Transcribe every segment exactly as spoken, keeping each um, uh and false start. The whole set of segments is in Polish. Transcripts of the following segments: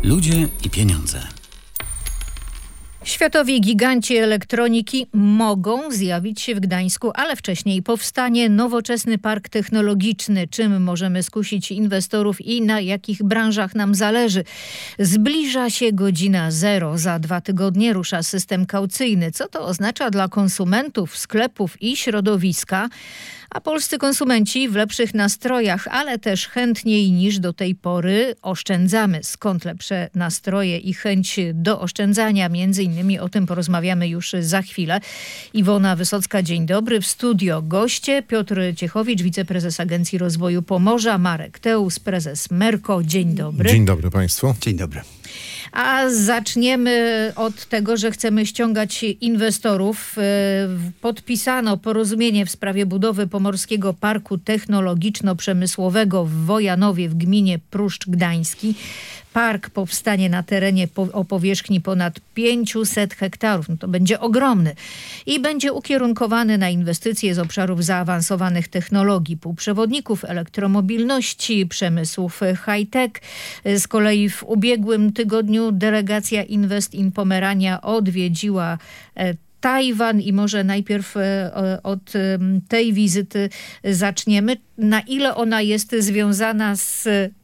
Ludzie i pieniądze. Światowi giganci elektroniki mogą zjawić się w Gdańsku, ale wcześniej powstanie nowoczesny park technologiczny. Czym możemy skusić inwestorów i na jakich branżach nam zależy? Zbliża się godzina zero. Za dwa tygodnie rusza system kaucyjny. Co to oznacza dla konsumentów, sklepów i środowiska? A polscy konsumenci w lepszych nastrojach, ale też chętniej niż do tej pory oszczędzamy. Skąd lepsze nastroje i chęć do oszczędzania? Między innymi o tym porozmawiamy już za chwilę. Iwona Wysocka, dzień dobry. W studio goście Piotr Ciechowicz, wiceprezes Agencji Rozwoju Pomorza, Marek Teus, prezes Merco. Dzień dobry. Dzień dobry Państwu. Dzień dobry. A zaczniemy od tego, że chcemy ściągać inwestorów. Podpisano porozumienie w sprawie budowy Pomorskiego Parku Technologiczno-Przemysłowego w Wojanowie w gminie Pruszcz Gdański. Park powstanie na terenie po, o powierzchni ponad pięćset hektarów. No to będzie ogromny. I będzie ukierunkowany na inwestycje z obszarów zaawansowanych technologii, półprzewodników, elektromobilności, przemysłów high-tech. Z kolei w ubiegłym tygodniu delegacja Invest in Pomerania odwiedziła e, Tajwan i może najpierw od tej wizyty zaczniemy. Na ile ona jest związana z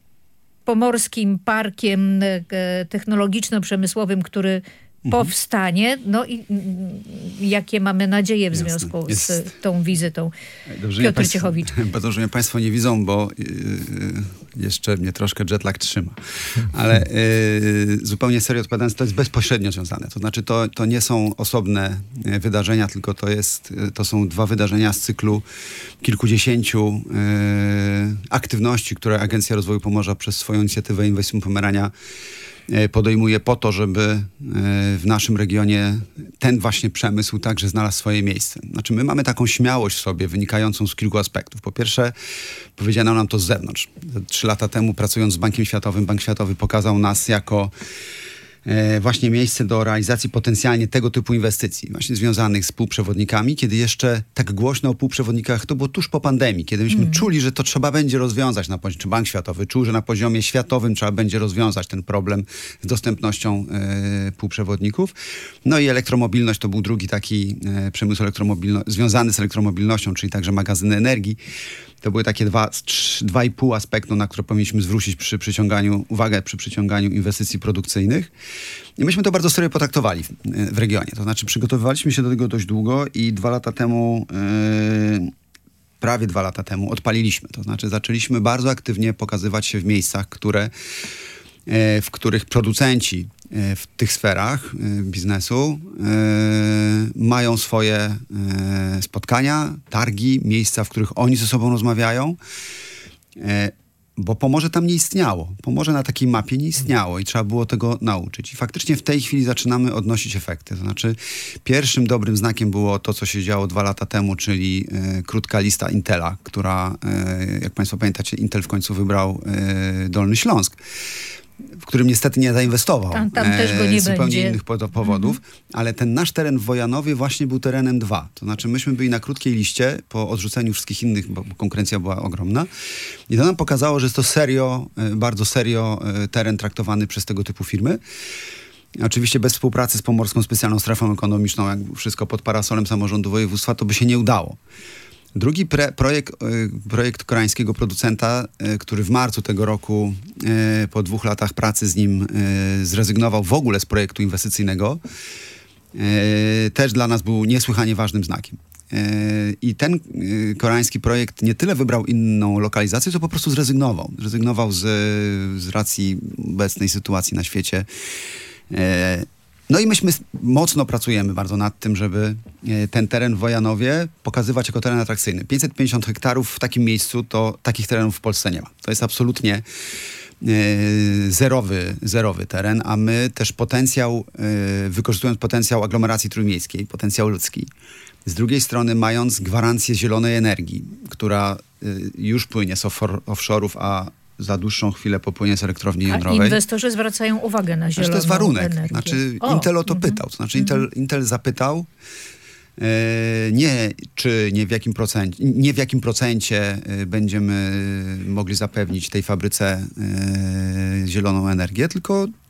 Pomorskim Parkiem Technologiczno-Przemysłowym, który mhm. powstanie, no i jakie mamy nadzieje w Jasne. związku Jest. z tą wizytą? Dobrze, Piotr państwo, Ciechowicz. Bardzo, że mnie Państwo nie widzą, bo yy, jeszcze mnie troszkę jetlag trzyma. Ale yy, zupełnie serio odpowiadając, to jest bezpośrednio związane. To znaczy, to, to nie są osobne wydarzenia, tylko to, jest, to są dwa wydarzenia z cyklu kilkudziesięciu yy, aktywności, które Agencja Rozwoju Pomorza przez swoją inicjatywę Invest in Pomerania podejmuje po to, żeby w naszym regionie ten właśnie przemysł także znalazł swoje miejsce. Znaczy my mamy taką śmiałość w sobie wynikającą z kilku aspektów. Po pierwsze, powiedziano nam to z zewnątrz. Trzy lata temu pracując z Bankiem Światowym, Bank Światowy pokazał nas jako właśnie miejsce do realizacji potencjalnie tego typu inwestycji, właśnie związanych z półprzewodnikami, kiedy jeszcze tak głośno o półprzewodnikach, to było tuż po pandemii, kiedy myśmy mm. czuli, że to trzeba będzie rozwiązać na poziomie, czy Bank Światowy czuł, że na poziomie światowym trzeba będzie rozwiązać ten problem z dostępnością e, półprzewodników. No i elektromobilność to był drugi taki e, przemysł elektromobilno- związany z elektromobilnością, czyli także magazyny energii. To były takie dwa, trz, dwa i pół aspektu, na które powinniśmy zwrócić przy przyciąganiu, uwagę przy przyciąganiu inwestycji produkcyjnych. I myśmy to bardzo serio potraktowali w, w regionie. To znaczy przygotowywaliśmy się do tego dość długo i dwa lata temu, yy, prawie dwa lata temu odpaliliśmy. To znaczy zaczęliśmy bardzo aktywnie pokazywać się w miejscach, które, yy, w których producenci w tych sferach biznesu mają swoje spotkania, targi, miejsca, w których oni ze sobą rozmawiają, bo Pomorze tam nie istniało. Pomorze na takiej mapie nie istniało i trzeba było tego nauczyć. I faktycznie w tej chwili zaczynamy odnosić efekty. To znaczy pierwszym dobrym znakiem było to, co się działo dwa lata temu, czyli krótka lista Intela, która, jak Państwo pamiętacie, Intel w końcu wybrał Dolny Śląsk, w którym niestety nie zainwestował. Tam, tam też go nie z zupełnie będzie. innych powodów, mhm. ale ten nasz teren w Wojanowie właśnie był terenem dwa. To znaczy myśmy byli na krótkiej liście po odrzuceniu wszystkich innych, bo konkurencja była ogromna. I to nam pokazało, że jest to serio, bardzo serio teren traktowany przez tego typu firmy. Oczywiście bez współpracy z Pomorską Specjalną Strefą Ekonomiczną, jak wszystko pod parasolem samorządu województwa, to by się nie udało. Drugi pre, projekt, projekt koreańskiego producenta, który w marcu tego roku po dwóch latach pracy z nim zrezygnował w ogóle z projektu inwestycyjnego, też dla nas był niesłychanie ważnym znakiem. I ten koreański projekt nie tyle wybrał inną lokalizację, co po prostu zrezygnował. Zrezygnował z, z racji obecnej sytuacji na świecie. No i myśmy mocno pracujemy bardzo nad tym, żeby ten teren w Wojanowie pokazywać jako teren atrakcyjny. pięćset pięćdziesiąt hektarów w takim miejscu, to takich terenów w Polsce nie ma. To jest absolutnie e, zerowy, zerowy teren, a my też potencjał, e, wykorzystując potencjał aglomeracji trójmiejskiej, potencjał ludzki, z drugiej strony mając gwarancję zielonej energii, która e, już płynie z offshore'ów, a za dłuższą chwilę popłynie z elektrowni jądrowej. A inwestorzy zwracają uwagę na zieloną znaczy, to jest warunek. energię. Znaczy, o, Intel o to mm-hmm. pytał. To znaczy Intel, Intel zapytał e, nie czy nie w jakim procencie, nie w jakim procencie będziemy mogli zapewnić tej fabryce e, zieloną energię, tylko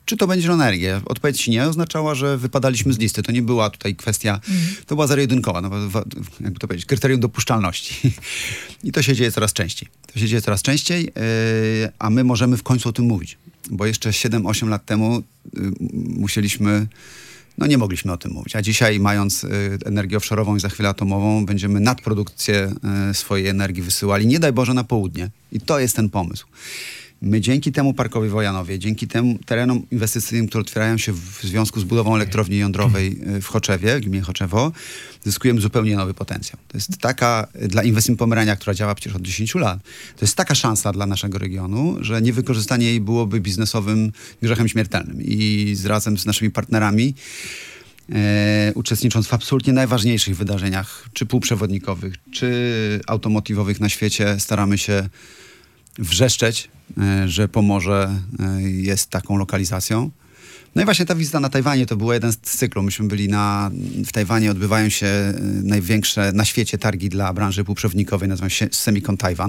czy to będzie zielona energia? Odpowiedź nie oznaczała, że wypadaliśmy z listy. To nie była tutaj kwestia, mm. to była zero-jedynkowa, no, jakby to powiedzieć, kryterium dopuszczalności. I to się dzieje coraz częściej. To się dzieje coraz częściej, yy, a my możemy w końcu o tym mówić. Bo jeszcze siedem osiem lat temu yy, musieliśmy, no nie mogliśmy o tym mówić. A dzisiaj, mając yy, energię offshore'ową i za chwilę atomową, będziemy nadprodukcję yy, swojej energii wysyłali, nie daj Boże, na południe. I to jest ten pomysł. My dzięki temu parkowi Wojanowie, dzięki temu terenom inwestycyjnym, które otwierają się w związku z budową elektrowni jądrowej w Choczewie, w gminie Choczewo, zyskujemy zupełnie nowy potencjał. To jest taka, dla Inwestment Pomerania, która działa przecież od dziesięciu lat, to jest taka szansa dla naszego regionu, że niewykorzystanie jej byłoby biznesowym grzechem śmiertelnym. I z, razem z naszymi partnerami, E, uczestnicząc w absolutnie najważniejszych wydarzeniach, czy półprzewodnikowych, czy automotywowych na świecie, staramy się wrzeszczeć, że Pomorze jest taką lokalizacją. No i właśnie ta wizyta na Tajwanie to był jeden z cyklu. Myśmy byli na, w Tajwanie, odbywają się największe na świecie targi dla branży półprzewodnikowej, nazywają się Semicon Taiwan.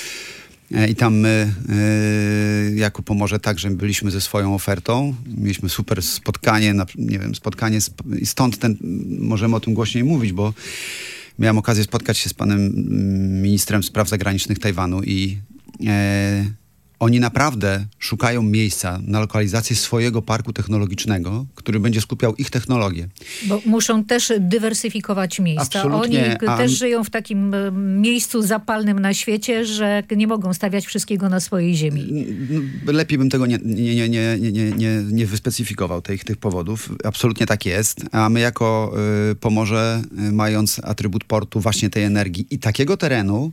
I tam my, jako Pomorze, także byliśmy ze swoją ofertą. Mieliśmy super spotkanie, nie wiem, spotkanie i stąd ten, możemy o tym głośniej mówić, bo miałem okazję spotkać się z panem ministrem spraw zagranicznych Tajwanu i E, oni naprawdę szukają miejsca na lokalizację swojego parku technologicznego, który będzie skupiał ich technologię. Bo muszą też dywersyfikować miejsca. Absolutnie. Oni też żyją w takim miejscu zapalnym na świecie, że nie mogą stawiać wszystkiego na swojej ziemi. Lepiej bym tego nie, nie, nie, nie, nie, nie, nie wyspecyfikował tych, tych powodów. Absolutnie tak jest. A my jako y, Pomorze, y, mając atrybut portu właśnie tej energii i takiego terenu,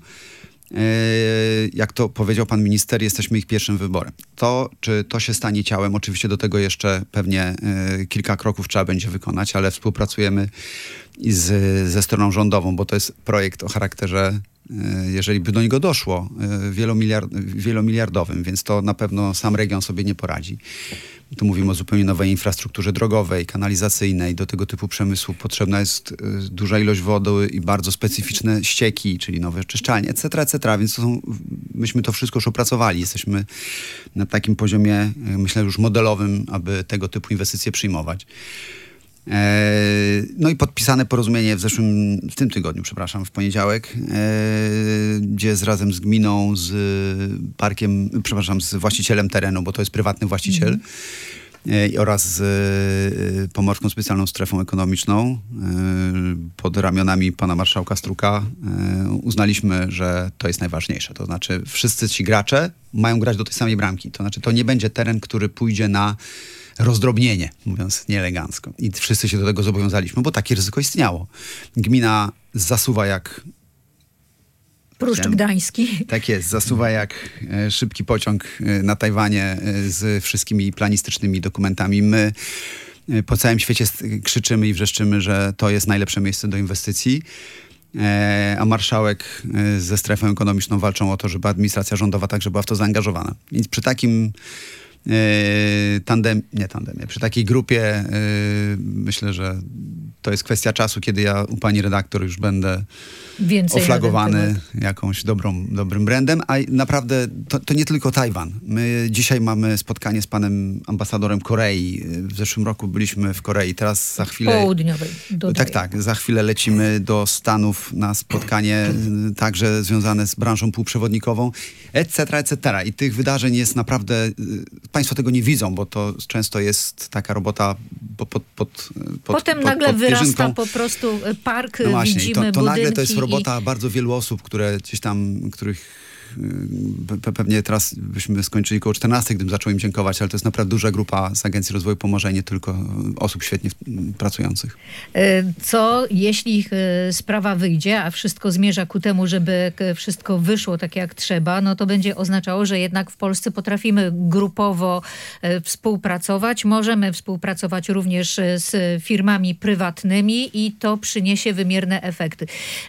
jak to powiedział pan minister, jesteśmy ich pierwszym wyborem. To, czy to się stanie ciałem, oczywiście do tego jeszcze pewnie y, kilka kroków trzeba będzie wykonać, ale współpracujemy i z, ze stroną rządową, bo to jest projekt o charakterze, y, jeżeli by do niego doszło, y, wielomiliard, wielomiliardowym, więc to na pewno sam region sobie nie poradzi. Tu mówimy o zupełnie nowej infrastrukturze drogowej, kanalizacyjnej. Do tego typu przemysłu potrzebna jest y, duża ilość wody i bardzo specyficzne ścieki, czyli nowe czyszczalnie, et cetera, et cetera. Więc to są, myśmy to wszystko już opracowali. Jesteśmy na takim poziomie, y, myślę, już modelowym, aby tego typu inwestycje przyjmować. E, no i podpisane porozumienie w zeszłym, w tym tygodniu, przepraszam, w poniedziałek, e, gdzie z, razem z gminą, z parkiem, przepraszam, z właścicielem terenu, bo to jest prywatny właściciel, mm. e, oraz z e, Pomorską Specjalną Strefą Ekonomiczną e, pod ramionami pana marszałka Struka e, uznaliśmy, że to jest najważniejsze. To znaczy wszyscy ci gracze mają grać do tej samej bramki. To znaczy to nie będzie teren, który pójdzie na rozdrobnienie, mówiąc nieelegancko. I wszyscy się do tego zobowiązaliśmy, bo takie ryzyko istniało. Gmina zasuwa jak... Pruszcz Gdański. Tak jest, zasuwa jak e, szybki pociąg e, na Tajwanie e, z wszystkimi planistycznymi dokumentami. My e, po całym świecie krzyczymy i wrzeszczymy, że to jest najlepsze miejsce do inwestycji. E, a marszałek e, ze strefą ekonomiczną walczą o to, żeby administracja rządowa także była w to zaangażowana. Więc przy takim Yy, tandem, nie tandemie, przy takiej grupie yy, myślę, że to jest kwestia czasu, kiedy ja u pani redaktor już będę Więcej oflagowany jakąś dobrą, dobrym brandem, a naprawdę to, to nie tylko Tajwan. My dzisiaj mamy spotkanie z panem ambasadorem Korei. W zeszłym roku byliśmy w Korei, teraz za chwilę... Południowej. Tak, tak. Za chwilę lecimy do Stanów na spotkanie także związane z branżą półprzewodnikową, et cetera, et cetera. I tych wydarzeń jest naprawdę... Państwo tego nie widzą, bo to często jest taka robota pod, pod, pod, pod Potem pod, nagle pod wyrasta po prostu park, no właśnie, widzimy to, to budynki. nagle to jest robota i... bardzo wielu osób, które gdzieś tam, których pe, pewnie teraz byśmy skończyli koło czternastu, gdybym zaczął im dziękować, ale to jest naprawdę duża grupa z Agencji Rozwoju Pomorza, nie tylko osób świetnie pracujących. Co jeśli sprawa wyjdzie, a wszystko zmierza ku temu, żeby wszystko wyszło tak jak trzeba, no to będzie oznaczało, że jednak w Polsce potrafimy grupowo współpracować. Możemy współpracować również z firmami prywatnymi i to przyniesie wymierne efekty.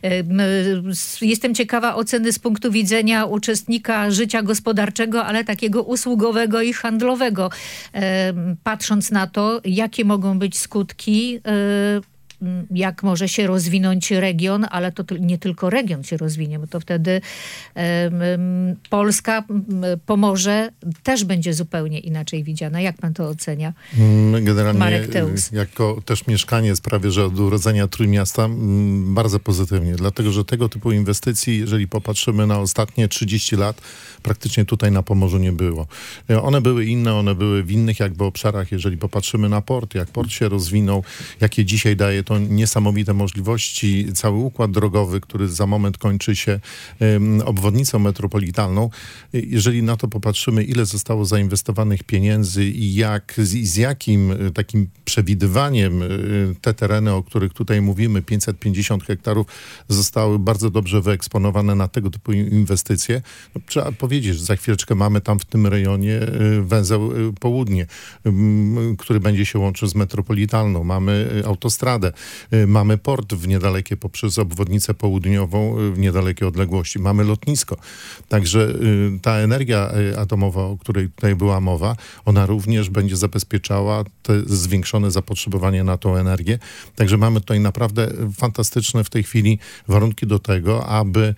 Jestem ciekawa oceny z punktu widzenia uczestnika życia gospodarczego, ale takiego usługowego i handlowego. Patrząc na to, jakie mogą być skutki jak może się rozwinąć region, ale to nie tylko region się rozwinie, bo to wtedy um, Polska, Pomorze też będzie zupełnie inaczej widziana. Jak pan to ocenia? Generalnie Marek Teus. Jako też mieszkaniec prawie, że od urodzenia Trójmiasta, bardzo pozytywnie, dlatego, że tego typu inwestycji, jeżeli popatrzymy na ostatnie trzydzieści lat, praktycznie tutaj na Pomorzu nie było. One były inne, one były w innych jakby obszarach, jeżeli popatrzymy na port, jak port się rozwinął, jakie dzisiaj daje to niesamowite możliwości, cały układ drogowy, który za moment kończy się um, obwodnicą metropolitalną. Jeżeli na to popatrzymy, ile zostało zainwestowanych pieniędzy i jak, z, z jakim takim przewidywaniem te tereny, o których tutaj mówimy, pięćset pięćdziesiąt hektarów, zostały bardzo dobrze wyeksponowane na tego typu inwestycje. No, trzeba powiedzieć, że za chwileczkę mamy tam w tym rejonie węzeł południe, który będzie się łączył z metropolitalną. Mamy autostradę, mamy port w niedalekie poprzez obwodnicę południową w niedalekie odległości. Mamy lotnisko. Także ta energia atomowa, o której tutaj była mowa, ona również będzie zabezpieczała te zwiększone zapotrzebowanie na tą energię. Także mamy tutaj naprawdę fantastyczne w tej chwili warunki do tego, aby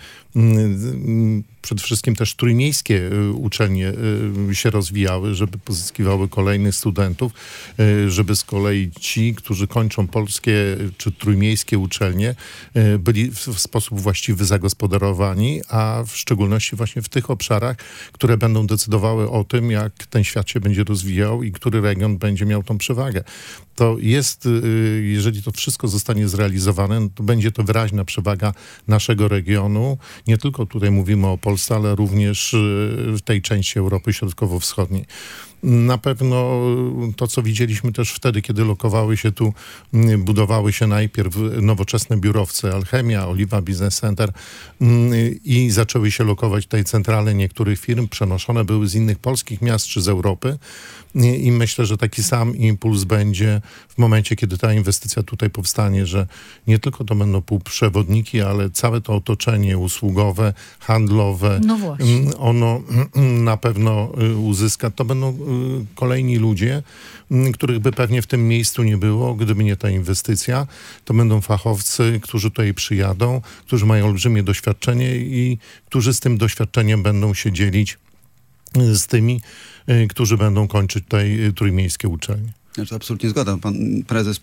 przede wszystkim też trójmiejskie uczelnie się rozwijały, żeby pozyskiwały kolejnych studentów, żeby z kolei ci, którzy kończą polskie czy trójmiejskie uczelnie, byli w sposób właściwy zagospodarowani, a w szczególności właśnie w tych obszarach, które będą decydowały o tym, jak ten świat się będzie rozwijał i który region będzie miał tą przewagę. To jest, jeżeli to wszystko zostanie zrealizowane, to będzie to wyraźna przewaga naszego regionu. Nie tylko tutaj mówimy o Polsce, ale również w tej części Europy Środkowo-Wschodniej. Na pewno to, co widzieliśmy też wtedy, kiedy lokowały się tu, budowały się najpierw nowoczesne biurowce Alchemia, Oliwa Business Center i zaczęły się lokować tutaj centrale niektórych firm, przenoszone były z innych polskich miast czy z Europy. I myślę, że taki sam impuls będzie w momencie, kiedy ta inwestycja tutaj powstanie, że nie tylko to będą półprzewodniki, ale całe to otoczenie usługowe, handlowe, no właśnie. Ono na pewno uzyska. To będą kolejni ludzie, których by pewnie w tym miejscu nie było, gdyby nie ta inwestycja. To będą fachowcy, którzy tutaj przyjadą, którzy mają olbrzymie doświadczenie i którzy z tym doświadczeniem będą się dzielić z tymi, którzy będą kończyć tutaj trójmiejskie uczelnie. Znaczy, absolutnie zgoda. Pan prezes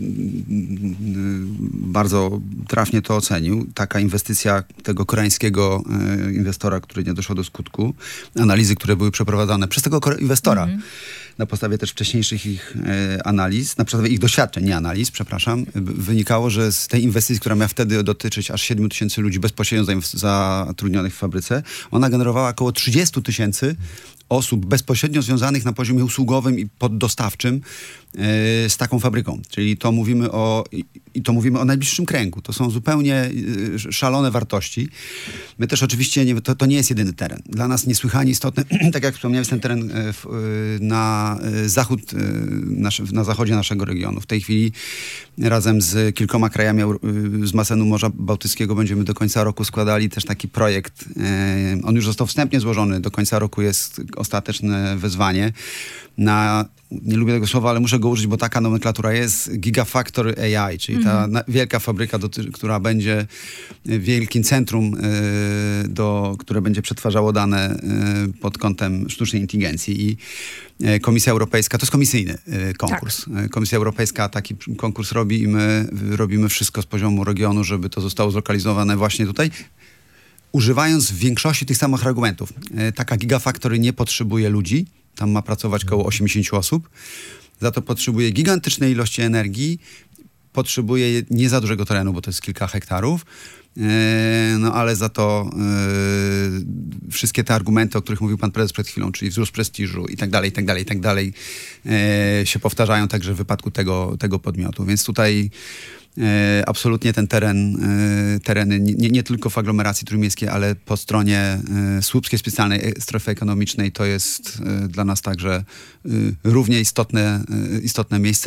bardzo trafnie to ocenił. Taka inwestycja tego koreańskiego inwestora, który nie doszło do skutku, analizy, które były przeprowadzane przez tego inwestora, mm-hmm. na podstawie też wcześniejszych ich analiz, na podstawie ich doświadczeń, nie analiz, przepraszam, wynikało, że z tej inwestycji, która miała wtedy dotyczyć aż siedmiu tysięcy ludzi bezpośrednio zatrudnionych w fabryce, ona generowała około trzydziestu tysięcy osób bezpośrednio związanych na poziomie usługowym i poddostawczym yy, z taką fabryką. Czyli to mówimy o, i, i to mówimy o najbliższym kręgu. To są zupełnie yy, szalone wartości. My też oczywiście, nie, to, to nie jest jedyny teren. Dla nas niesłychanie istotny, tak jak wspomniałem, jest ten teren yy, yy, na yy, zachód, yy, nasz, na zachodzie naszego regionu. W tej chwili razem z kilkoma krajami yy, z basenu Morza Bałtyckiego będziemy do końca roku składali też taki projekt. Yy, on już został wstępnie złożony. Do końca roku jest ostateczne wezwanie na, nie lubię tego słowa, ale muszę go użyć, bo taka nomenklatura jest, Gigafactory A I, czyli ta mm. wielka fabryka, do, która będzie wielkim centrum, y, do, które będzie przetwarzało dane y, pod kątem sztucznej inteligencji. I y, Komisja Europejska, to jest komisyjny y, konkurs. Tak. Komisja Europejska taki konkurs robi i my robimy wszystko z poziomu regionu, żeby to zostało zlokalizowane właśnie tutaj, używając w większości tych samych argumentów. Taka Gigafactory nie potrzebuje ludzi, tam ma pracować około osiemdziesiąt osób, za to potrzebuje gigantycznej ilości energii, potrzebuje nie za dużego terenu, bo to jest kilka hektarów, no ale za to yy, wszystkie te argumenty, o których mówił pan prezes przed chwilą, czyli wzrost prestiżu i tak dalej, i tak dalej, i tak dalej, yy, się powtarzają także w wypadku tego, tego podmiotu. Więc tutaj E, absolutnie ten teren, e, tereny nie, nie tylko w aglomeracji trójmiejskiej, ale po stronie e, Słupskiej Specjalnej Strefy Ekonomicznej to jest e, dla nas także e, równie istotne, e, istotne miejsce.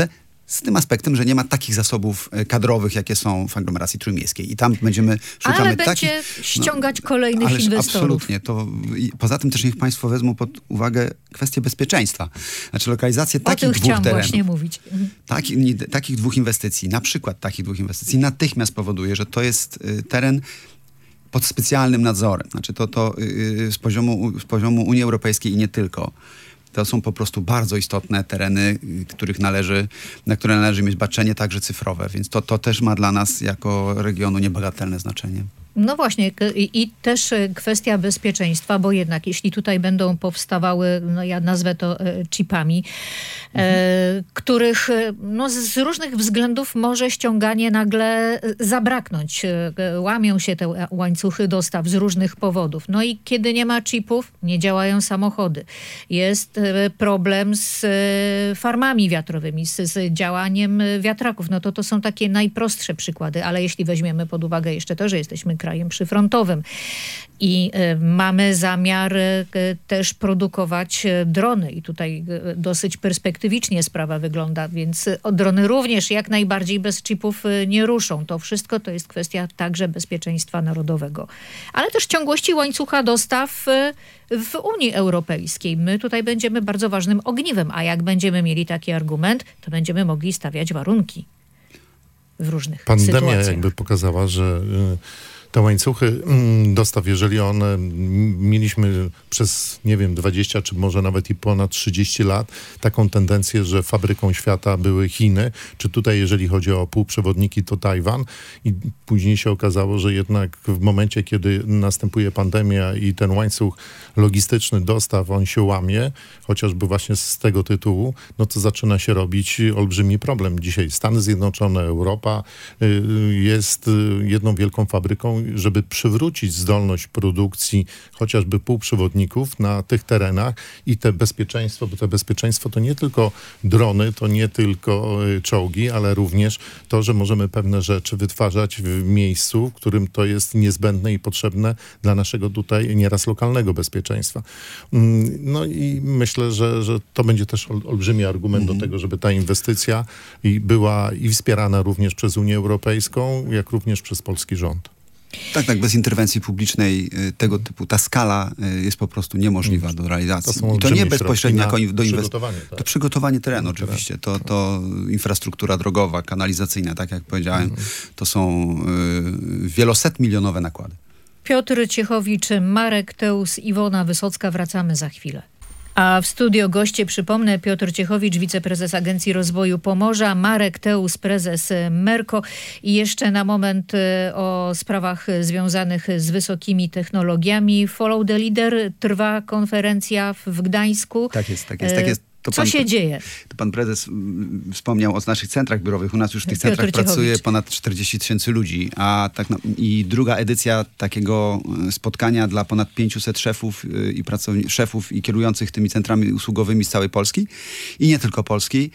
z tym aspektem, że nie ma takich zasobów kadrowych, jakie są w aglomeracji trójmiejskiej. I tam będziemy, szukamy Ale takich... będzie ściągać no, kolejnych ależ inwestorów. Absolutnie. To, i poza tym też niech państwo wezmą pod uwagę kwestię bezpieczeństwa. Znaczy lokalizację o takich tym dwóch chciałam terenów. właśnie mówić. Taki, nie, takich dwóch inwestycji, na przykład takich dwóch inwestycji natychmiast powoduje, że to jest y, teren pod specjalnym nadzorem. Znaczy to, to y, z, poziomu, z poziomu Unii Europejskiej i nie tylko. To są po prostu bardzo istotne tereny, których należy, na które należy mieć baczenie także cyfrowe, więc to, to też ma dla nas jako regionu niebagatelne znaczenie. No właśnie i, i też kwestia bezpieczeństwa, bo jednak jeśli tutaj będą powstawały, no ja nazwę to e, chipami, mhm. e, których no, z różnych względów może ściąganie nagle zabraknąć. E, łamią się te łańcuchy dostaw z różnych powodów. No i kiedy nie ma chipów, nie działają samochody. Jest e, problem z e, farmami wiatrowymi, z, z działaniem wiatraków. No to to są takie najprostsze przykłady, ale jeśli weźmiemy pod uwagę jeszcze to, że jesteśmy krajem przyfrontowym i y, mamy zamiar y, też produkować y, drony i tutaj y, dosyć perspektywicznie sprawa wygląda, więc y, drony również jak najbardziej bez chipów y, nie ruszą. To wszystko to jest kwestia także bezpieczeństwa narodowego. Ale też ciągłości łańcucha dostaw y, w Unii Europejskiej. My tutaj będziemy bardzo ważnym ogniwem, a jak będziemy mieli taki argument, to będziemy mogli stawiać warunki w różnych Pandemia sytuacjach. Pandemia jakby pokazała, że y, te łańcuchy dostaw, jeżeli one mieliśmy przez, nie wiem, dwadzieścia czy może nawet i ponad trzydzieści lat, taką tendencję, że fabryką świata były Chiny, czy tutaj, jeżeli chodzi o półprzewodniki, to Tajwan. I później się okazało, że jednak w momencie, kiedy następuje pandemia i ten łańcuch logistyczny dostaw, on się łamie, chociażby właśnie z tego tytułu, no to zaczyna się robić olbrzymi problem. Dzisiaj Stany Zjednoczone, Europa y, jest jedną wielką fabryką, żeby przywrócić zdolność produkcji chociażby półprzewodników na tych terenach i te bezpieczeństwo, bo to bezpieczeństwo to nie tylko drony, to nie tylko czołgi, ale również to, że możemy pewne rzeczy wytwarzać w miejscu, w którym to jest niezbędne i potrzebne dla naszego tutaj nieraz lokalnego bezpieczeństwa. No i myślę, że, że to będzie też ol, olbrzymi argument mhm. do tego, żeby ta inwestycja i była i wspierana również przez Unię Europejską, jak również przez polski rząd. Tak, tak, bez interwencji publicznej tego typu, ta skala jest po prostu niemożliwa do realizacji. To I to nie bezpośrednio jako do przygotowanie. Tak. To przygotowanie terenu oczywiście, to, to infrastruktura drogowa, kanalizacyjna, tak jak powiedziałem, mhm. to są y, wieloset milionowe nakłady. Piotr Ciechowicz, Marek Teus, Iwona Wysocka, wracamy za chwilę. A w studio goście, przypomnę, Piotr Ciechowicz, wiceprezes Agencji Rozwoju Pomorza, Marek Teus, prezes Merco. I jeszcze na moment o sprawach związanych z wysokimi technologiami. Follow the Leader, trwa konferencja w Gdańsku. Tak jest, tak jest, tak jest. To Co pan, się dzieje? To pan prezes wspomniał o naszych centrach biurowych. U nas już w tych Piotr centrach Ciechowicz. pracuje ponad czterdzieści tysięcy ludzi, a tak na, i druga edycja takiego spotkania dla ponad pięciuset szefów i pracowni- szefów i kierujących tymi centrami usługowymi z całej Polski i nie tylko Polski.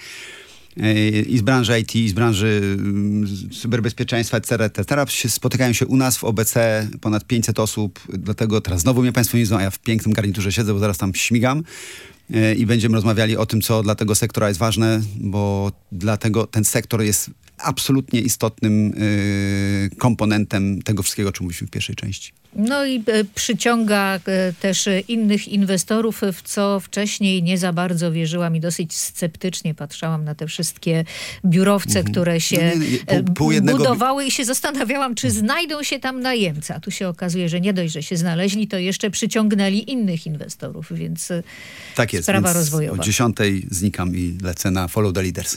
I z branży I T, i z branży cyberbezpieczeństwa, et cetera, et cetera. Spotykają się u nas w O B C ponad pięćset osób, dlatego teraz znowu mnie państwo nie widzą, a ja w pięknym garniturze siedzę, bo zaraz tam śmigam. I będziemy rozmawiali o tym, co dla tego sektora jest ważne, bo dlatego ten sektor jest absolutnie istotnym y, komponentem tego wszystkiego, o czym mówiliśmy w pierwszej części. No i y, przyciąga y, też innych inwestorów, w co wcześniej nie za bardzo wierzyłam i dosyć sceptycznie patrzałam na te wszystkie biurowce, mhm. które się no nie, nie, pół, pół jednego... budowały i się zastanawiałam, czy znajdą się tam najemcy. A tu się okazuje, że nie dość, że się znaleźli, to jeszcze przyciągnęli innych inwestorów, więc tak jest, sprawa więc rozwojowa. O dziesiątej znikam i lecę na Follow the Leaders.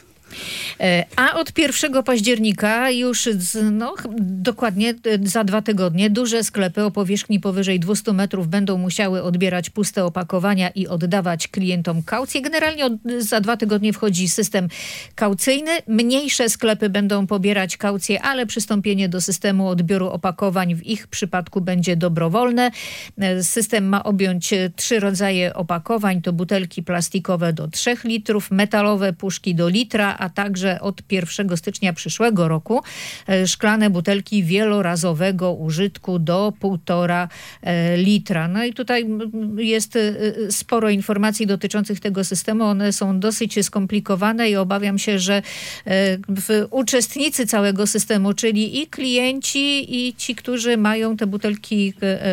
A od pierwszego października już no, dokładnie za dwa tygodnie duże sklepy o powierzchni powyżej dwieście metrów będą musiały odbierać puste opakowania i oddawać klientom kaucję. Generalnie od, za dwa tygodnie wchodzi system kaucyjny. Mniejsze sklepy będą pobierać kaucję, ale przystąpienie do systemu odbioru opakowań w ich przypadku będzie dobrowolne. System ma objąć trzy rodzaje opakowań. To butelki plastikowe do trzech litrów, metalowe puszki do litra, a także od pierwszego stycznia przyszłego roku szklane butelki wielorazowego użytku do półtora litra. No i tutaj jest sporo informacji dotyczących tego systemu. One są dosyć skomplikowane i obawiam się, że uczestnicy całego systemu, czyli i klienci, i ci, którzy mają te butelki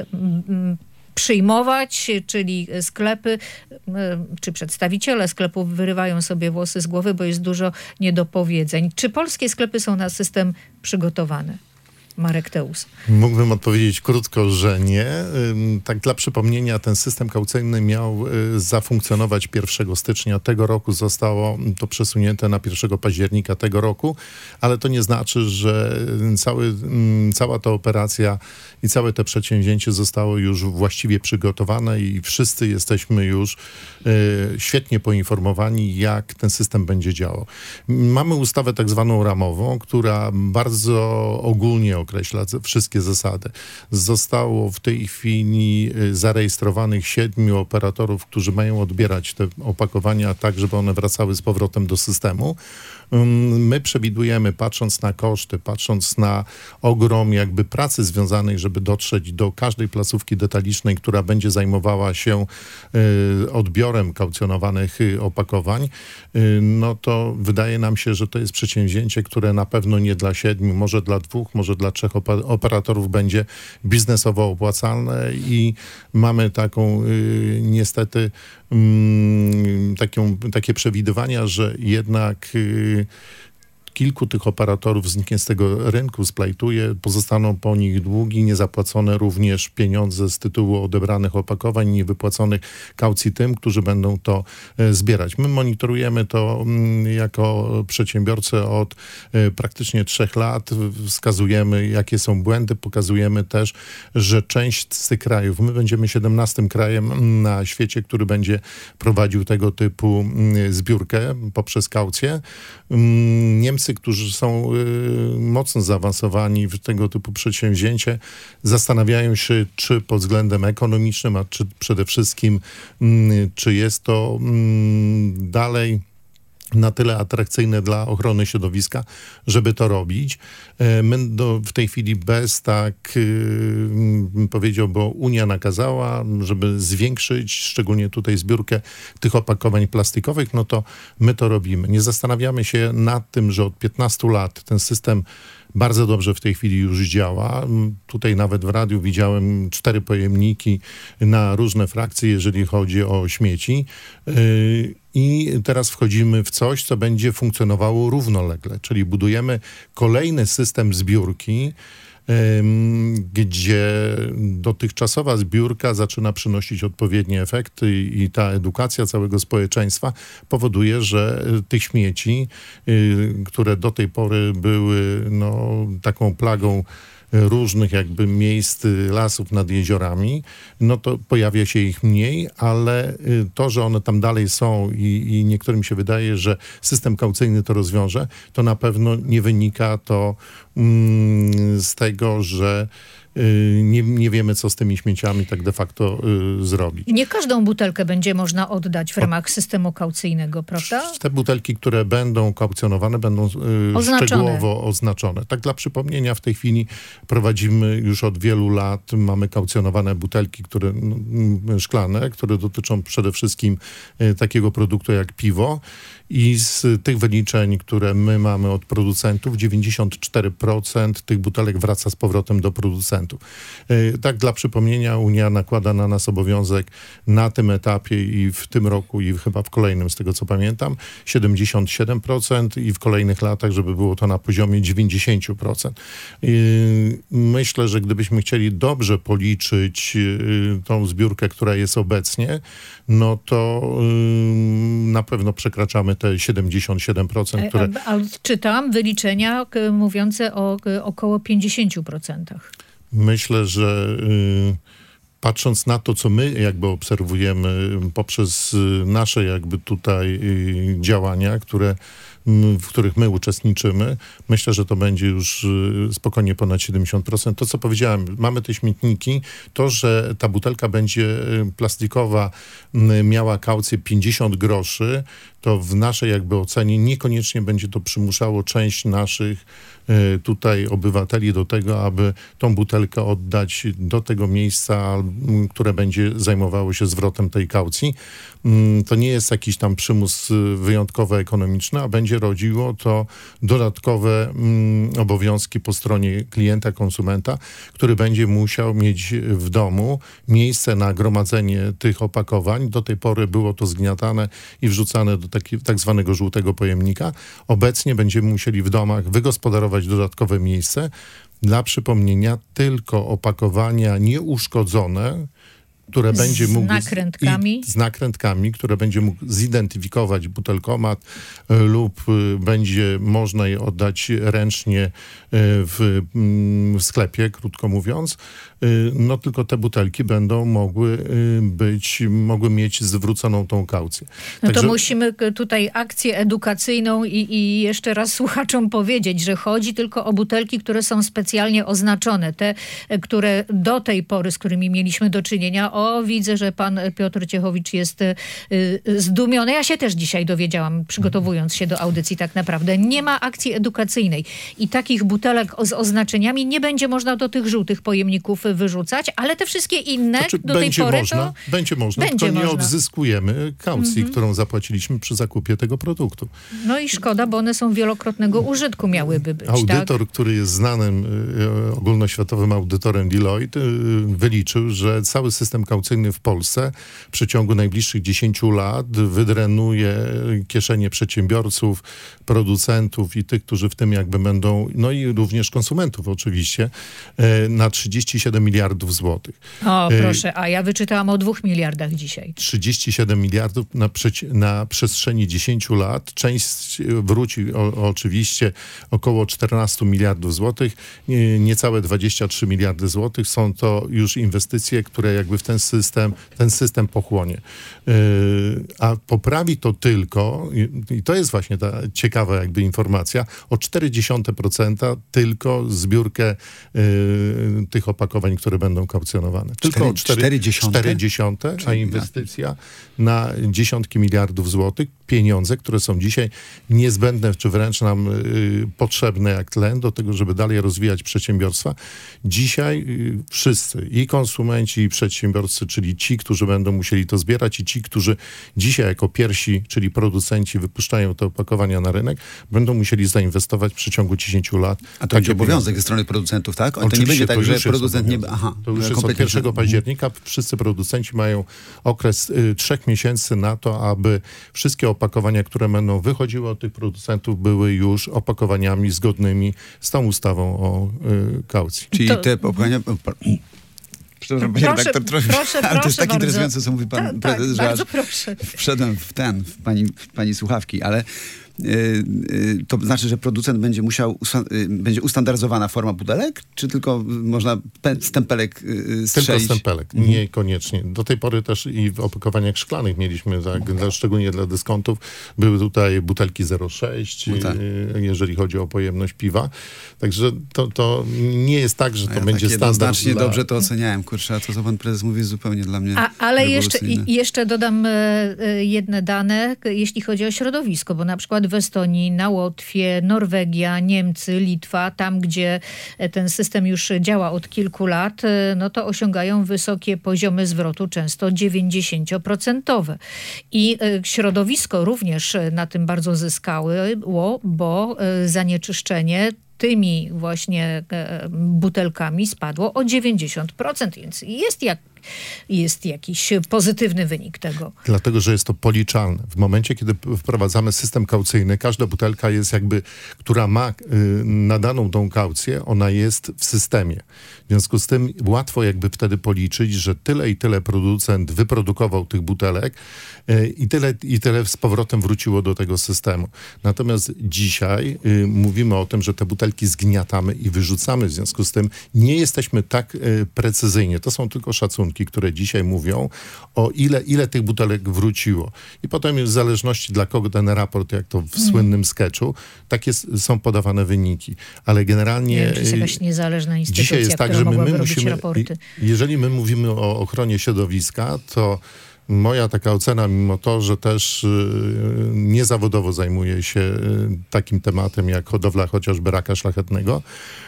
przyjmować, czyli sklepy, czy przedstawiciele sklepów wyrywają sobie włosy z głowy, bo jest dużo niedopowiedzeń. Czy polskie sklepy są na system przygotowane? Marek Teus. Mógłbym odpowiedzieć krótko, że nie. Tak dla przypomnienia, ten system kaucyjny miał zafunkcjonować pierwszego stycznia tego roku. Zostało to przesunięte na pierwszego października tego roku, ale to nie znaczy, że cały, cała ta operacja i całe to przedsięwzięcie zostało już właściwie przygotowane i wszyscy jesteśmy już świetnie poinformowani, jak ten system będzie działał. Mamy ustawę tak zwaną ramową, która bardzo ogólnie określa wszystkie zasady. Zostało w tej chwili zarejestrowanych siedmiu operatorów, którzy mają odbierać te opakowania tak, żeby one wracały z powrotem do systemu. My przewidujemy, patrząc na koszty, patrząc na ogrom jakby pracy związanej, żeby dotrzeć do każdej placówki detalicznej, która będzie zajmowała się y, odbiorem kaucjonowanych opakowań, y, no to wydaje nam się, że to jest przedsięwzięcie, które na pewno nie dla siedmiu, może dla dwóch, może dla trzech opa- operatorów będzie biznesowo opłacalne i mamy taką y, niestety y, taką, takie przewidywania, że jednak y, kilku tych operatorów zniknie z tego rynku, splajtuje, pozostaną po nich długi, niezapłacone również pieniądze z tytułu odebranych opakowań, niewypłaconych kaucji tym, którzy będą to e, zbierać. My monitorujemy to m, jako przedsiębiorcy od e, praktycznie trzech lat, wskazujemy, jakie są błędy, pokazujemy też, że część z tych krajów, my będziemy siedemnastym krajem na świecie, który będzie prowadził tego typu m, zbiórkę poprzez kaucję. M, Niemcy, którzy są y, mocno zaawansowani w tego typu przedsięwzięcie, zastanawiają się, czy pod względem ekonomicznym, a czy przede wszystkim, y, czy jest to y, dalej na tyle atrakcyjne dla ochrony środowiska, żeby to robić. My do, w tej chwili bez, tak yy, powiedział, bo Unia nakazała, żeby zwiększyć szczególnie tutaj zbiórkę tych opakowań plastikowych, no to my to robimy. Nie zastanawiamy się nad tym, że od piętnastu lat ten system bardzo dobrze w tej chwili już działa. Tutaj nawet w radiu widziałem cztery pojemniki na różne frakcje, jeżeli chodzi o śmieci. I teraz wchodzimy w coś, co będzie funkcjonowało równolegle, czyli budujemy kolejny system zbiórki, gdzie dotychczasowa zbiórka zaczyna przynosić odpowiednie efekty i ta edukacja całego społeczeństwa powoduje, że tych śmieci, które do tej pory były no, taką plagą różnych jakby miejsc, lasów nad jeziorami, no to pojawia się ich mniej, ale to, że one tam dalej są i, i niektórym się wydaje, że system kaucyjny to rozwiąże, to na pewno nie wynika to mm, z tego, że Nie, nie wiemy, co z tymi śmieciami tak de facto y, zrobić. Nie każdą butelkę będzie można oddać w ramach systemu kaucyjnego, prawda? Te butelki, które będą kaucjonowane, będą y, szczegółowo oznaczone. Tak dla przypomnienia, w tej chwili prowadzimy już od wielu lat, mamy kaucjonowane butelki, które no, szklane, które dotyczą przede wszystkim y, takiego produktu jak piwo. I z tych wyliczeń, które my mamy od producentów, dziewięćdziesiąt cztery procent tych butelek wraca z powrotem do producentów. Tak dla przypomnienia, Unia nakłada na nas obowiązek na tym etapie i w tym roku i chyba w kolejnym, z tego co pamiętam, siedemdziesiąt siedem procent i w kolejnych latach, żeby było to na poziomie dziewięćdziesiąt procent. Myślę, że gdybyśmy chcieli dobrze policzyć tą zbiórkę, która jest obecnie, no to na pewno przekraczamy te siedemdziesiąt siedem procent, które... A, a czytam wyliczenia k- mówiące o k- około pięćdziesiąt procent. Myślę, że y, patrząc na to, co my jakby obserwujemy poprzez nasze jakby tutaj y, działania, które w których my uczestniczymy, myślę, że to będzie już spokojnie ponad siedemdziesiąt procent. To, co powiedziałem, mamy te śmietniki, to, że ta butelka będzie plastikowa, miała kaucję pięćdziesiąt groszy, to w naszej jakby ocenie niekoniecznie będzie to przymuszało część naszych y, tutaj obywateli do tego, aby tą butelkę oddać do tego miejsca, m, które będzie zajmowało się zwrotem tej kaucji. Mm, to nie jest jakiś tam przymus y, wyjątkowo ekonomiczny, a będzie rodziło to dodatkowe mm, obowiązki po stronie klienta, konsumenta, który będzie musiał mieć w domu miejsce na gromadzenie tych opakowań. Do tej pory było to zgniatane i wrzucane do taki, tak zwanego żółtego pojemnika. Obecnie będziemy musieli w domach wygospodarować dodatkowe miejsce. Dla przypomnienia, tylko opakowania nieuszkodzone, które z będzie mógł nakrętkami. I, z nakrętkami, które będzie mógł zidentyfikować butelkomat y, lub y, będzie można je oddać ręcznie y, w, y, w sklepie, krótko mówiąc. Y, no tylko te butelki będą mogły y, być, mogły mieć zwróconą tą kaucję. No Także... to musimy tutaj akcję edukacyjną i, i jeszcze raz słuchaczom powiedzieć, że chodzi tylko o butelki, które są specjalnie oznaczone. Te, które do tej pory, z którymi mieliśmy do czynienia, o, widzę, że pan Piotr Ciechowicz jest y, y, zdumiony. Ja się też dzisiaj dowiedziałam, przygotowując się do audycji tak naprawdę. Nie ma akcji edukacyjnej i takich butelek z oznaczeniami nie będzie można do tych żółtych pojemników wyrzucać, ale te wszystkie inne Znaczy, do tej będzie pory można, to... Będzie można, będzie tylko nie można. odzyskujemy kaucji, Mhm. którą zapłaciliśmy przy zakupie tego produktu. No i szkoda, bo one są wielokrotnego użytku miałyby być, Audytor, tak? który jest znanym y, ogólnoświatowym audytorem Deloitte, y, wyliczył, że cały system kaucyjny w Polsce w przeciągu najbliższych dziesięciu lat wydrenuje kieszenie przedsiębiorców, producentów i tych, którzy w tym jakby będą, no i również konsumentów oczywiście, y, na trzydzieści siedem miliardów złotych. O, proszę, a ja wyczytałam o dwóch miliardach dzisiaj. trzydzieści siedem miliardów na, przeci- na przestrzeni dziesięciu lat. Część wróci o, oczywiście około czternaście miliardów złotych. Nie, niecałe dwadzieścia trzy miliardy złotych. Są to już inwestycje, które jakby w ten system, ten system pochłonie. Yy, a poprawi to tylko, i, i to jest właśnie ta ciekawa jakby informacja, o cztery dziesiąte procent tylko zbiórkę yy, tych opakowań, które będą kaucjonowane. Tylko o cztery dziesiąte, a inwestycja na dziesiątki miliardów złotych, pieniądze, które są dzisiaj niezbędne, czy wręcz nam y, potrzebne jak tlen do tego, żeby dalej rozwijać przedsiębiorstwa. Dzisiaj y, wszyscy, i konsumenci, i przedsiębiorcy, czyli ci, którzy będą musieli to zbierać, i ci, którzy dzisiaj jako pierwsi, czyli producenci, wypuszczają te opakowania na rynek, będą musieli zainwestować w przeciągu dziesięciu lat. A to będzie obowiązek ze strony producentów, tak? To nie będzie tak, że producent nie... Aha, to już jest od pierwszego października. Wszyscy producenci mają okres y, trzech miesięcy na to, aby wszystkie opakowania, które będą wychodziły od tych producentów, były już opakowaniami zgodnymi z tą ustawą o y, kaucji. Czyli To... te opakowania... Przepraszam, panie Proszę, redaktor, trochę, proszę, ale to jest proszę tak bardzo. interesujące, co mówi pan Ta, prezes, tak, że bardzo aż proszę. wszedłem w ten, w pani, w pani słuchawki, ale y, y, to znaczy, że producent będzie musiał, y, będzie ustandaryzowana forma butelek, czy tylko można pe- stempelek y, strzelić? Tylko stempelek, Mhm. niekoniecznie. Do tej pory też i w opakowaniach szklanych mieliśmy, tak, dla, szczególnie dla dyskontów, były tutaj butelki zero przecinek sześć, No tak. y, jeżeli chodzi o pojemność piwa. Także to, to nie jest tak, że to A ja będzie tak standard. jednoznacznie Dla... dobrze to oceniałem, kurczę, a to, co pan prezes mówi, jest zupełnie dla mnie A, ale jeszcze, rewolucyjne. i, jeszcze dodam e, e, jedne dane, k- jeśli chodzi o środowisko, bo na przykład w Estonii, na Łotwie, Norwegia, Niemcy, Litwa, tam gdzie e, ten system już działa od kilku lat, e, no to osiągają wysokie poziomy zwrotu, często dziewięćdziesięcioprocentowe. I e, środowisko również e, na tym bardzo zyskało, bo e, zanieczyszczenie tymi właśnie e, butelkami spadło o dziewięćdziesiąt procent, więc jest jak jest jakiś pozytywny wynik tego. Dlatego, że jest to policzalne. W momencie, kiedy p- wprowadzamy system kaucyjny, każda butelka jest jakby, która ma y, nadaną tą kaucję, ona jest w systemie. W związku z tym łatwo jakby wtedy policzyć, że tyle i tyle producent wyprodukował tych butelek y, i tyle i tyle z powrotem wróciło do tego systemu. Natomiast dzisiaj y, mówimy o tym, że te butelki zgniatamy i wyrzucamy. W związku z tym nie jesteśmy tak y, precyzyjnie. To są tylko szacunki, które dzisiaj mówią o ile, ile tych butelek wróciło. I potem już w zależności dla kogo ten raport, jak to w słynnym sketchu, takie s- są podawane wyniki. Ale generalnie... Nie wiem, czy jest jakaś niezależna instytucja, Dzisiaj jest tak, która że my, mogłaby my robić musimy, raporty. jeżeli my mówimy o ochronie środowiska, to Moja taka ocena, mimo to, że też niezawodowo zajmuję się takim tematem jak hodowla chociażby raka szlachetnego,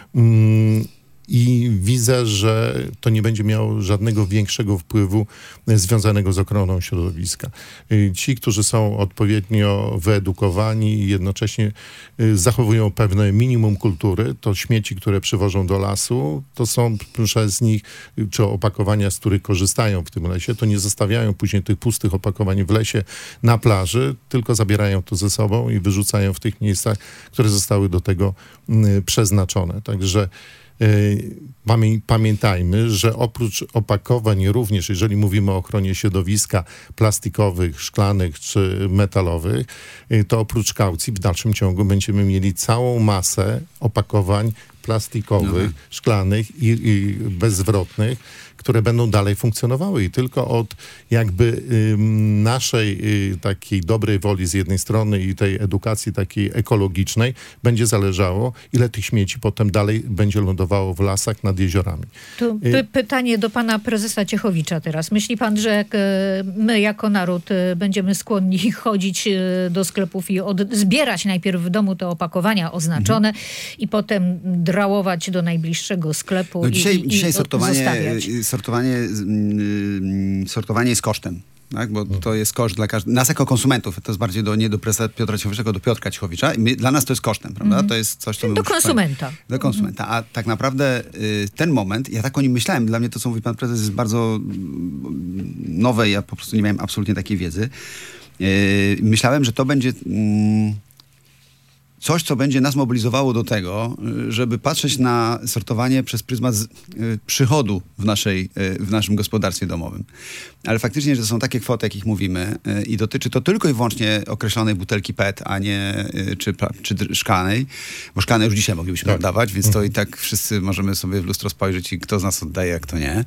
i widzę, że to nie będzie miało żadnego większego wpływu związanego z ochroną środowiska. Ci, którzy są odpowiednio wyedukowani i jednocześnie zachowują pewne minimum kultury, to śmieci, które przywożą do lasu, to są przez nich, czy opakowania, z których korzystają w tym lesie, to nie zostawiają później tych pustych opakowań w lesie na plaży, tylko zabierają to ze sobą i wyrzucają w tych miejscach, które zostały do tego przeznaczone. Także pamiętajmy, że oprócz opakowań również, jeżeli mówimy o ochronie środowiska plastikowych, szklanych czy metalowych, to oprócz kaucji w dalszym ciągu będziemy mieli całą masę opakowań plastikowych, no. szklanych i, i bezzwrotnych, które będą dalej funkcjonowały i tylko od jakby y, naszej y, takiej dobrej woli z jednej strony i tej edukacji takiej ekologicznej będzie zależało, ile tych śmieci potem dalej będzie lądowało w lasach nad jeziorami. Tu py- pytanie do pana prezesa Ciechowicza teraz. Myśli pan, że jak, y, my jako naród y, będziemy skłonni chodzić y, do sklepów i od- zbierać najpierw w domu te opakowania oznaczone mhm. i potem drałować do najbliższego sklepu no i, dzisiaj, i, dzisiaj i sortowanie, zostawiać? sortowanie, sortowanie jest kosztem, tak? Bo to jest koszt dla każdego. Nas jako konsumentów, to jest bardziej do, nie do prezesa Piotra Ciechowicza, do Piotrka Ciechowicza. I my, dla nas to jest kosztem, prawda? Mm. To jest coś, co... Do konsumenta. Pamięć. Do konsumenta. A tak naprawdę y, ten moment, ja tak o nim myślałem, dla mnie to, co mówi pan prezes, jest bardzo nowe, ja po prostu nie miałem absolutnie takiej wiedzy. Y, myślałem, że to będzie... Y, coś, co będzie nas mobilizowało do tego, żeby patrzeć na sortowanie przez pryzmat z, y, przychodu w, naszej, y, w naszym gospodarstwie domowym. Ale faktycznie, że to są takie kwoty, jakich mówimy y, i dotyczy to tylko i wyłącznie określonej butelki P E T, a nie y, czy, czy szklanej, bo szklane już dzisiaj moglibyśmy tak. oddawać, więc to i tak wszyscy możemy sobie w lustro spojrzeć i kto z nas oddaje, a kto nie.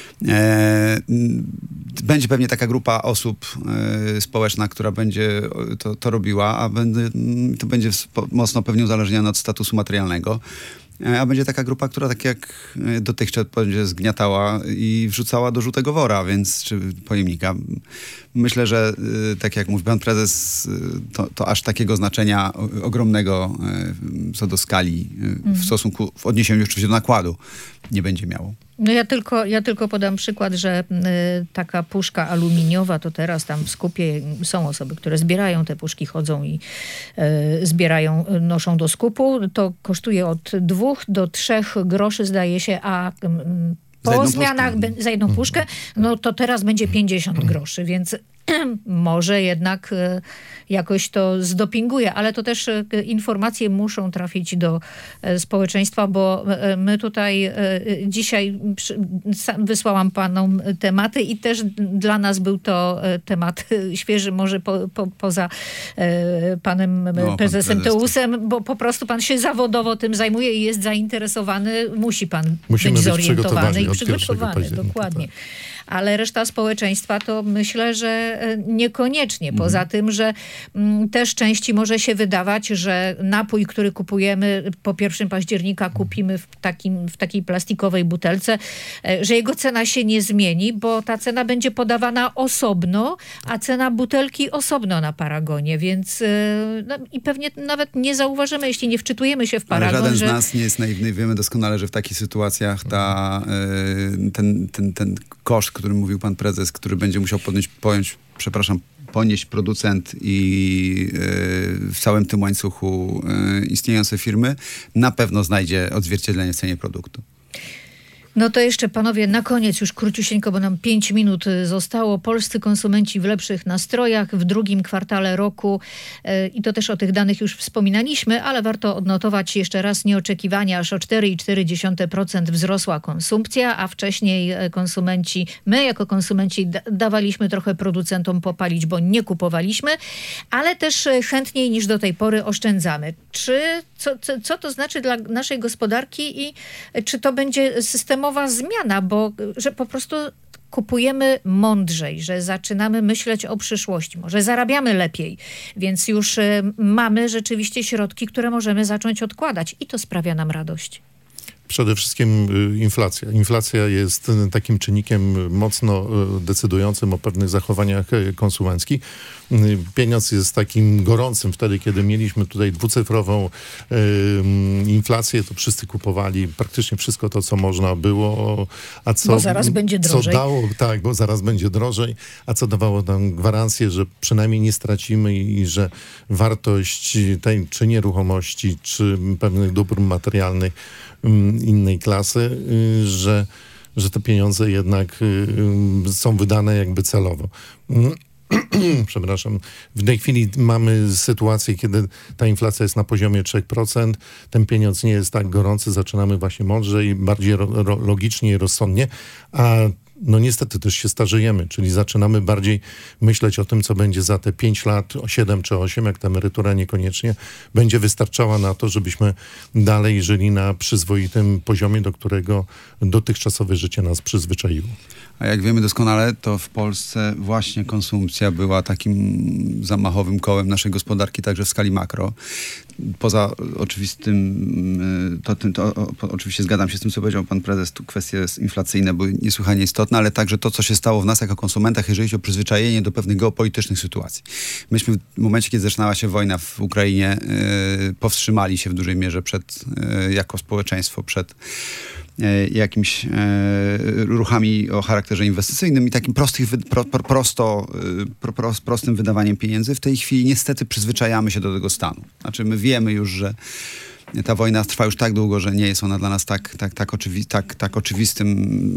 E, będzie pewnie taka grupa osób e, społeczna, która będzie to, to robiła, a będzie, to będzie spo, mocno pewnie uzależnione od statusu materialnego. A będzie taka grupa, która tak jak dotychczas będzie zgniatała i wrzucała do żółtego wora, więc czy pojemnika. Myślę, że tak jak mówi pan prezes, to, to aż takiego znaczenia ogromnego co do skali w stosunku, w odniesieniu oczywiście do nakładu nie będzie miało. No ja tylko, ja tylko podam przykład, że y, taka puszka aluminiowa, to teraz tam w skupie są osoby, które zbierają te puszki, chodzą i y, zbierają, noszą do skupu. To kosztuje od dwóch do trzech groszy, zdaje się, a y, po zmianach puszkę. za jedną puszkę, no to teraz będzie pięćdziesiąt groszy, więc może jednak y, jakoś to zdopinguje, ale to też y, informacje muszą trafić do y, społeczeństwa, bo y, my tutaj y, dzisiaj przy, sam wysłałam panom tematy i też dla nas był to y, temat y, świeży, może po, po, poza y, panem no, prezesem pan prezes Teusem, bo po prostu pan się zawodowo tym zajmuje i jest zainteresowany, musi pan Musimy być być zorientowany i przygotowani, przygotowany, dokładnie. Tak. Ale reszta społeczeństwa to myślę, że niekoniecznie. Poza mhm. tym, że m, też części może się wydawać, że napój, który kupujemy po pierwszego października kupimy w, takim, w takiej plastikowej butelce, że jego cena się nie zmieni, bo ta cena będzie podawana osobno, a cena butelki osobno na paragonie, więc no, i pewnie nawet nie zauważymy, jeśli nie wczytujemy się w paragon. Ale żaden że... z nas nie jest naiwny. Wiemy doskonale, że w takich sytuacjach ta, ten, ten, ten koszt, o którym mówił pan prezes, który będzie musiał podnieść, pojąć, przepraszam, ponieść producent i yy, w całym tym łańcuchu yy, istniejące firmy, na pewno znajdzie odzwierciedlenie w cenie produktu. No to jeszcze panowie, na koniec już króciusieńko, bo nam pięć minut zostało. Polscy konsumenci w lepszych nastrojach w drugim kwartale roku yy, i to też o tych danych już wspominaliśmy, ale warto odnotować jeszcze raz nieoczekiwanie, aż o cztery i cztery dziesiąte procent wzrosła konsumpcja, a wcześniej konsumenci, my jako konsumenci da- dawaliśmy trochę producentom popalić, bo nie kupowaliśmy, ale też chętniej niż do tej pory oszczędzamy. Czy, co, co, co to znaczy dla naszej gospodarki i czy to będzie systemowe zmiana, bo że po prostu kupujemy mądrzej, że zaczynamy myśleć o przyszłości, może zarabiamy lepiej, więc już y, mamy rzeczywiście środki, które możemy zacząć odkładać i to sprawia nam radość. Przede wszystkim inflacja. Inflacja jest takim czynnikiem mocno decydującym o pewnych zachowaniach konsumenckich. Pieniądz jest takim gorącym wtedy, kiedy mieliśmy tutaj dwucyfrową inflację, to wszyscy kupowali praktycznie wszystko to, co można było, a co... Bo zaraz będzie drożej. Co dało, tak, bo zaraz będzie drożej, a co dawało nam gwarancję, że przynajmniej nie stracimy i, i że wartość tej czy nieruchomości, czy pewnych dóbr materialnych innej klasy, że, że te pieniądze jednak są wydane jakby celowo. Przepraszam. W tej chwili mamy sytuację, kiedy ta inflacja jest na poziomie trzy procent. Ten pieniądz nie jest tak gorący. Zaczynamy właśnie mądrzej, bardziej ro, ro, logicznie i rozsądnie. A no niestety też się starzejemy, czyli zaczynamy bardziej myśleć o tym, co będzie za te pięć lat, siedem czy osiem, jak ta emerytura niekoniecznie będzie wystarczała na to, żebyśmy dalej żyli na przyzwoitym poziomie, do którego dotychczasowe życie nas przyzwyczaiło. A jak wiemy doskonale, to w Polsce właśnie konsumpcja była takim zamachowym kołem naszej gospodarki, także w skali makro. Poza oczywistym, to, to, to, to oczywiście zgadzam się z tym, co powiedział pan prezes, tu kwestie inflacyjne były niesłychanie istotne, ale także to, co się stało w nas jako konsumentach, jeżeli chodzi o przyzwyczajenie do pewnych geopolitycznych sytuacji. Myśmy w momencie, kiedy zaczynała się wojna w Ukrainie, yy, powstrzymali się w dużej mierze przed, yy, jako społeczeństwo, przed jakimiś e, ruchami o charakterze inwestycyjnym i takim prostych, pro, pro, prosto, pro, pro, prostym wydawaniem pieniędzy. W tej chwili niestety przyzwyczajamy się do tego stanu. Znaczy my wiemy już, że ta wojna trwa już tak długo, że nie jest ona dla nas tak, tak, tak, oczywi, tak, tak oczywistym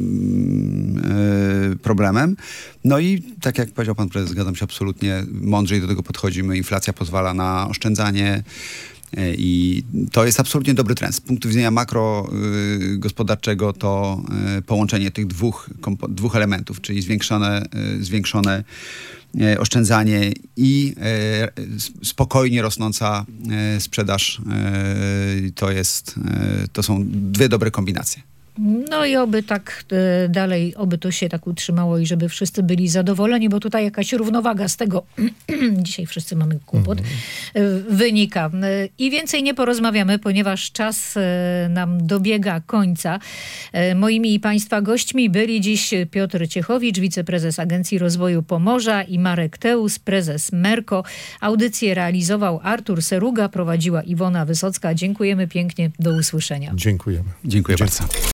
e, problemem. No i tak jak powiedział pan prezes, zgadzam się absolutnie, mądrzej do tego podchodzimy. Inflacja pozwala na oszczędzanie. I to jest absolutnie dobry trend. Z punktu widzenia makro y, gospodarczego to y, połączenie tych dwóch, kompo, dwóch elementów, czyli zwiększone, y, zwiększone y, oszczędzanie i y, spokojnie rosnąca y, sprzedaż, y, to, jest, y, to są dwie dobre kombinacje. No i oby tak e, dalej, oby to się tak utrzymało i żeby wszyscy byli zadowoleni, bo tutaj jakaś równowaga z tego, dzisiaj wszyscy mamy kłopot, mm-hmm. e, wynika. E, I więcej nie porozmawiamy, ponieważ czas e, nam dobiega końca. E, moimi i państwa gośćmi byli dziś Piotr Ciechowicz, wiceprezes Agencji Rozwoju Pomorza i Marek Teus, prezes Merco. Audycję realizował Artur Seruga, prowadziła Iwona Wysocka. Dziękujemy pięknie, do usłyszenia. Dziękujemy. Dziękuję bardzo.